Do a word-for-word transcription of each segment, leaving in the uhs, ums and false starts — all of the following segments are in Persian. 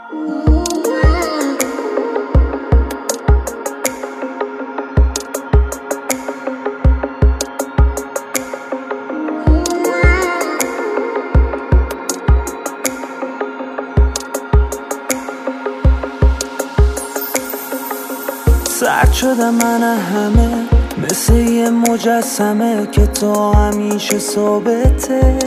سرد شدم من همه مثل یه مجسمه که تو همیشه ثابته.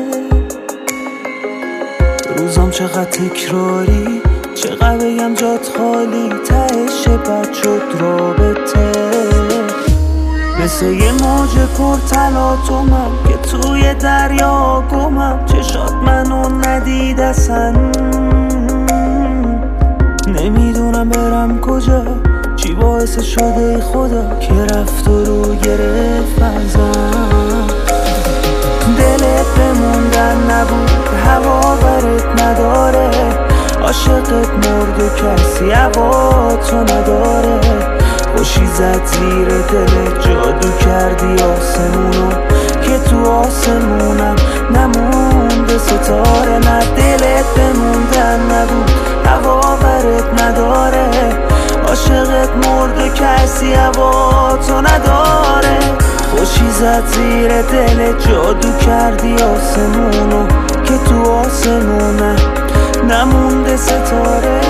روزام چقدر تکراری، چقدر بگم جات خالی، تهش بد شد رابطه. مثل یه موج پرتلاطمم که توی دریا گمم، چشات منو ندید اصلا. نمیدونم برم کجا، چی باعث شده خدا که رفت و رو گرفت ازم. دلت بموندن نبود، هوا برت نداره، عاشقت مرد و کسی هوا تو نداره. خوشی زد زیر دلت، جادو کردی آسمونو که تو آسمونم نمونده ستاره. نه دلت بموندن نبود، هوا برت نداره، عاشقت مرد و کسی هوا تو نداره. خوشی زد زیر دلت، جادو کردی آسمونو که تو آسمونه نمونده ستاره.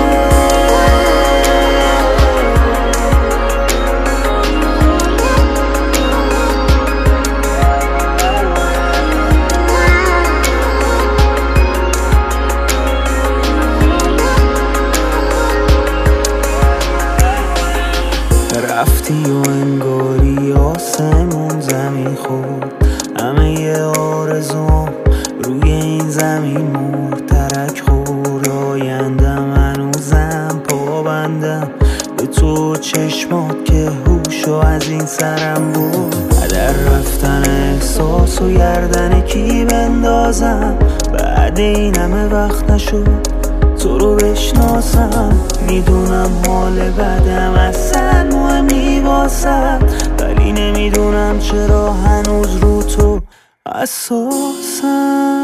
رفتی و انگاری آسمون زمین خورد، همه یه آرزوم روی این زمین مرد. ترک خورد آیندم، هنوزم پابندم به تو چشمات که هوشو از این سرم بود. هدر رفتن احساس و گردن کی بندازم، بعد این همه وقت نشد تو رو بشناسم. میدونم حال بدم اصلا مهمی واسم، ولی نمیدونم چرا هنوز رو تو اساسم.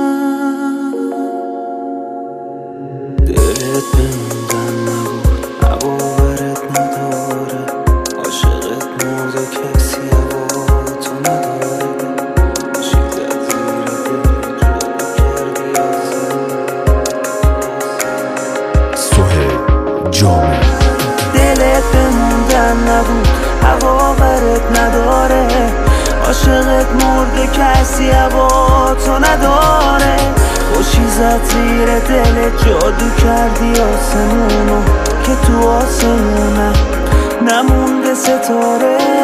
دلت بموندن نبود، هوا برت نداره، عاشقت مرد و کسی هوا تو نداره. خوشی زد زیر دلت، جادو کردی آسمون. جامع دلت بموندن نبود، هوا برت نداره، عاشقت مرد و کسی هوا تو نداره. خوشی زد زیر دلت، جادو کردی آسمونو که تو آسمونه نمونده ستاره.